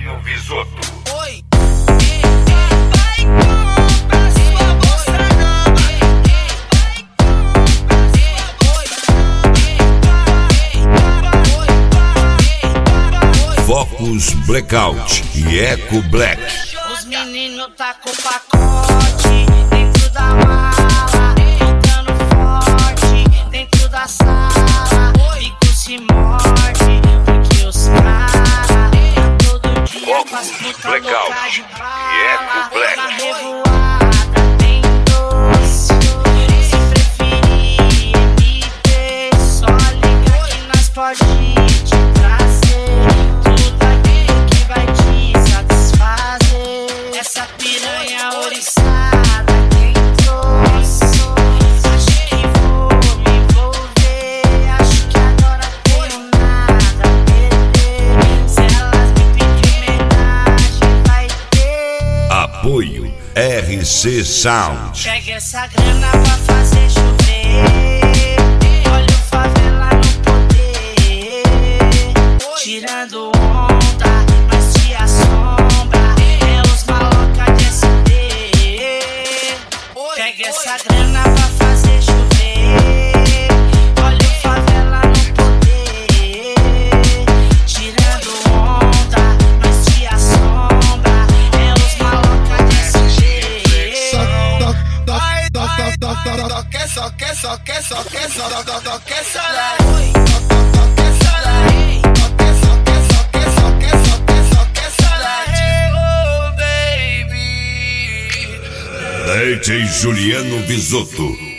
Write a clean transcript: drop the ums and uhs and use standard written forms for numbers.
Juliano Visotto. Oi. Vai comprar sua bolsa nova. Focus Blackout e Eco Black. Os meninos tá com pacote dentro da mala, tocando forte dentro da sala. Bico se morde porque os cara todo dia faz puta louca de bala. Na revoada tem doce, se preferir MT, só liga que nós pode te trazer tudo aquilo que vai te satisfazer. Essa piranha oriçada quem trouxe, acho que vou me envolver, acho que agora tenho nada a perder. Se elas me pedirem homenagem vai ter. Apoio RC Sound. Pega essa grana pra fazer chover, olha o favela no poder, tirando onda, mas te assombra, é os maloca de SD. Pega essa grana pra fazer chover, olha o favela no poder, tirando onda, mas te assombra, é os maloca de SD. DJ Juliano Visotto.